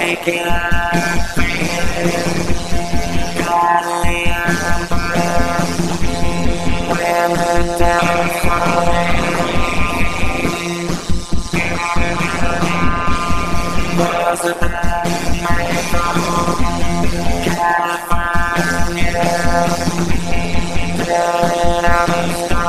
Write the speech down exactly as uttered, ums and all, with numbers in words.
waking up, godly emperor, when the devil falling, was a bad night from California, building on the